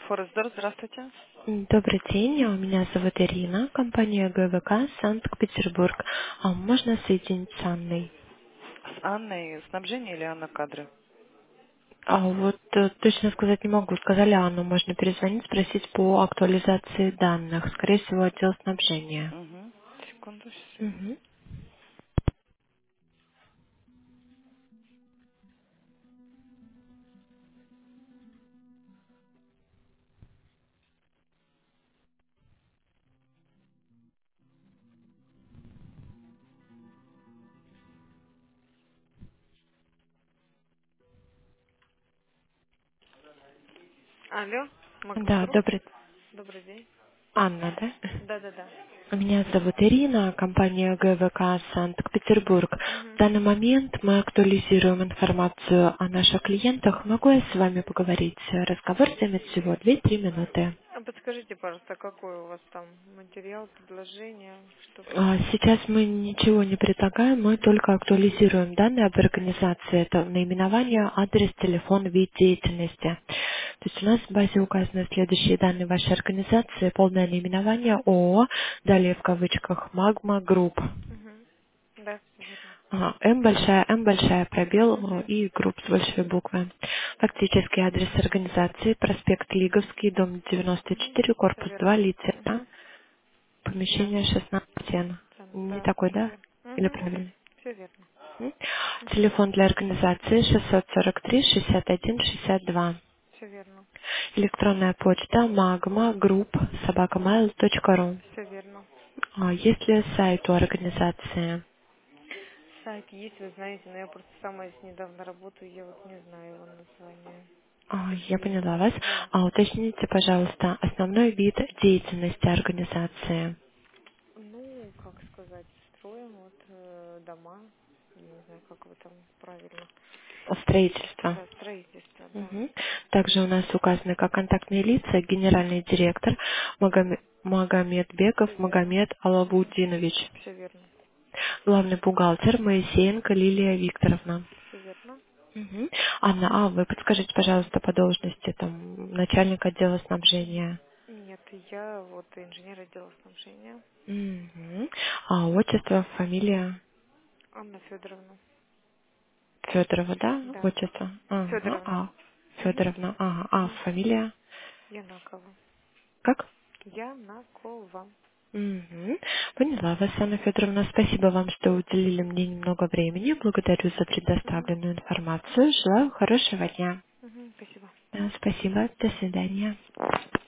Форестдор, здравствуйте. Добрый день, меня зовут Ирина, компания ГВК, Санкт-Петербург. Можно соединить с Анной? С Анной снабжение или Анна кадры? Точно сказать не могу. Сказали Анну, можно перезвонить, спросить по актуализации данных. Скорее всего, отдел снабжения. Угу. Секунду, сейчас я гляну. Мгм. Алло, Да, Магнагрупп. Добрый день. Анна, да? Да-да-да. Меня зовут Ирина, компания ГВК Санкт-Петербург. В Угу. данный момент мы актуализируем информацию о наших клиентах. Могу я с вами поговорить? Разговор займет всего 2-3 минуты. А подскажите, пожалуйста, какой у вас там материал, предложение, чтобы... Сейчас мы ничего не предлагаем, мы только актуализируем данные об организации. Это наименование, адрес, телефон, вид деятельности. То есть у нас в базе указаны следующие данные вашей организации: полное наименование ООО, далее в кавычках «Магма Групп». Угу. Да, все верно. М большая, пробел Угу. и групп с большой буквы. Фактический адрес организации: проспект Лиговский, дом Угу. 94, Все корпус 2, верно. литера, Угу. Да, помещение 16 стен. Не да, такой, все да? верно. Или Угу. правильно? Все верно. М? Угу. Телефон для организации 643 61 62. Все верно. Электронная почта magma.group@mail.ru. Все верно. Есть ли сайт у организации? Сайт есть, вы знаете, но я просто сама здесь недавно работаю, я вот не знаю его название, к Я поняла сожалению. вас. Да. Уточните, пожалуйста, основной вид деятельности организации. Ну, как сказать, строим вот дома, не знаю, как вы там правильно. Строительство. Да, строительство, да. Мгм. Также у нас указаны как контактные лица генеральный директор Магомедбеков Все верно. Магомед Алабудинович. Все верно. Главный бухгалтер Моисеенко Лилия Викторовна. Все верно. Мгм. Анна, вы подскажите, пожалуйста, по должности там начальник отдела снабжения. Нет, я вот инженер отдела снабжения. Мгм. Отчество, фамилия Анна Федоровна. Федорова, да? Да. Отчество. Ага, Федоровна. Угу. Федоровна, ага, Угу. фамилия. Янакова. Как? Янакова. Мгм. Поняла вас, Анна Федоровна. Спасибо вам, что уделили мне немного времени. Благодарю за Угу. предоставленную информацию. Желаю хорошего дня. Угу. Спасибо. Да, спасибо. До свидания.